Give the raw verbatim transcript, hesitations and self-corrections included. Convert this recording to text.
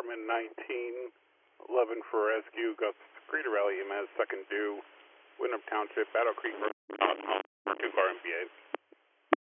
Department nineteen eleven for rescue, Gus Greeter Rally, E M S, second due, Windham Township, Battle Creek, uh, two car M P A.